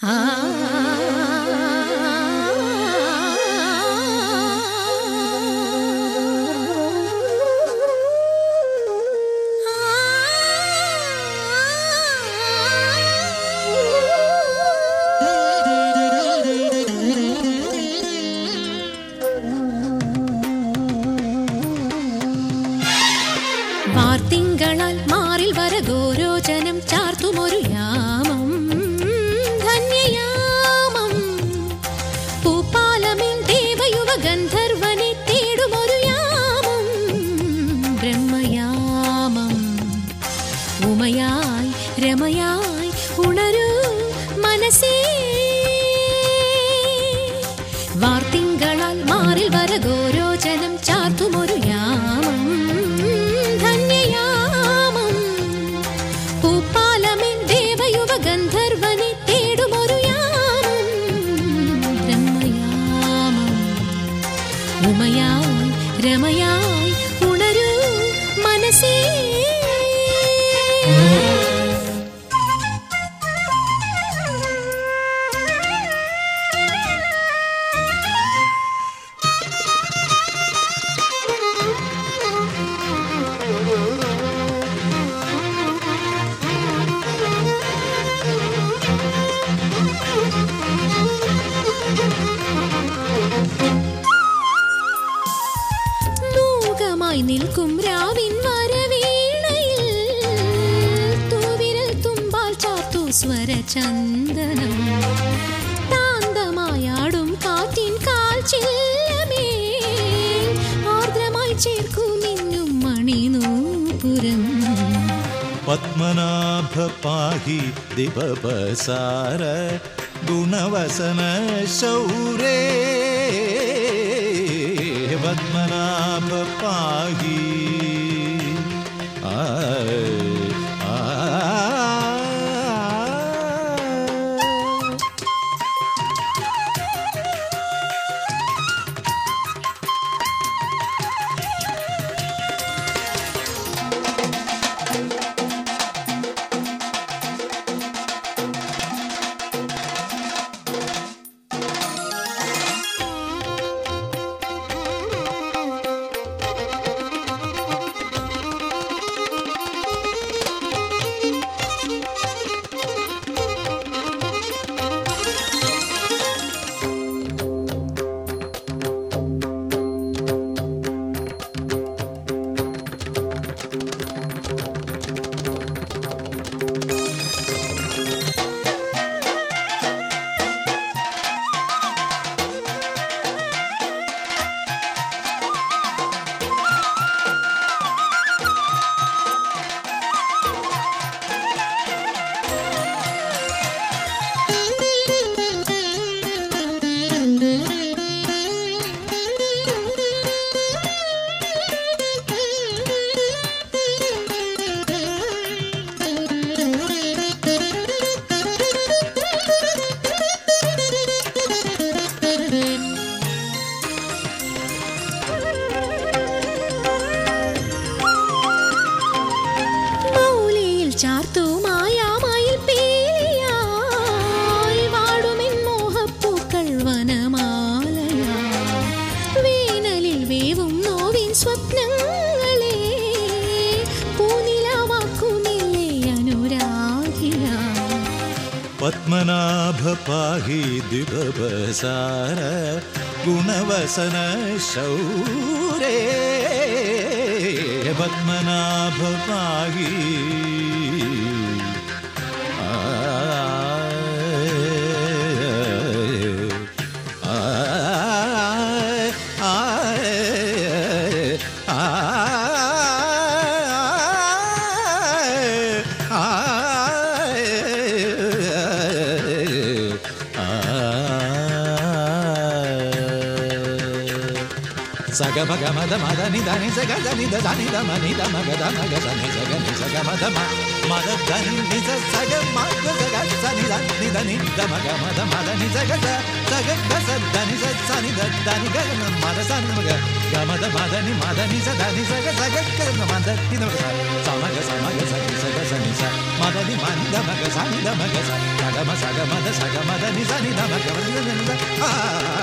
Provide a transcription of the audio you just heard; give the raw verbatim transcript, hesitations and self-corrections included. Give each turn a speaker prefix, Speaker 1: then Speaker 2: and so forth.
Speaker 1: വാർത്തിങ്കളാൽ മാറിൽ വരഗോരോചനം ചാർത്തുമൊരു യാമം ധന്യയാമം പൂപ്പാലമേൽ ദേവയുവ ഗന്ധർവനെ തേടുമൊരു യാമം ബ്രഹ്മയാമം ഉമയായി രമയായി ഉണരൂ മനസ്സേ വാർത്തിങ്കളാൽ മാറിൽ വരഗോരോചനം ചാർത്തുമൊരു യാമം ഗന്ധർവനെ തേടുമൊരു യാമം ബ്രഹ്മയാമം ഉമയായി രമയായി ഉണരൂ മനസ്സേ നിൽക്കും രാവിൻ വരവീണയിൽ തൂവിരൽ തുമ്പാൽ ചാർത്തു സ്വരചന്ദനം താന്തമായാടും കാറ്റിൻ കാൽച്ചില്ലമേ ആർദ്രമായി ചേർക്കും മിന്നും മണിനൂപുരം
Speaker 2: പത്മനാഭ പാഹി ദിവപസാര ഗുണവസന ശൗരേ പത്മനാഭ പാഹി ആ ആ ചാർത്തു മായാമയിൽ പീലിയായി വാടുമെൻ മോഹപ്പൂക്കൾ വനമാലയായി വേനലിൽ വേവും നോവിൻ സ്വപ്നങ്ങളെ പൂനിലാവാക്കുന്നില്ലേ അനുരാഗിയായി പത്മനാഭ പാഹി ദിവപസാര ഗുണവസന ശൗരേ പത്മനാഭ പാഹി సగ భగ మద మద ని దని సగ దని ద దని ద మని ద మగ ద మగ దని సగ ని సగ మద మ మద దని ని స సగ మద సగ సని ద ని దని ద మగ మద మద ని సగ స సగ ద స దని స సని ద దని గ మద సని మగ గ మద మద ని మద ని స దని సగ సగ గ మద ని ద మగ స మగ స మగ స ని సగ సని స మద ని మని ద మగ సని ద మగ స సగ మ సగ మద సగ మద ని సని ద మగ మద ని ద ఆ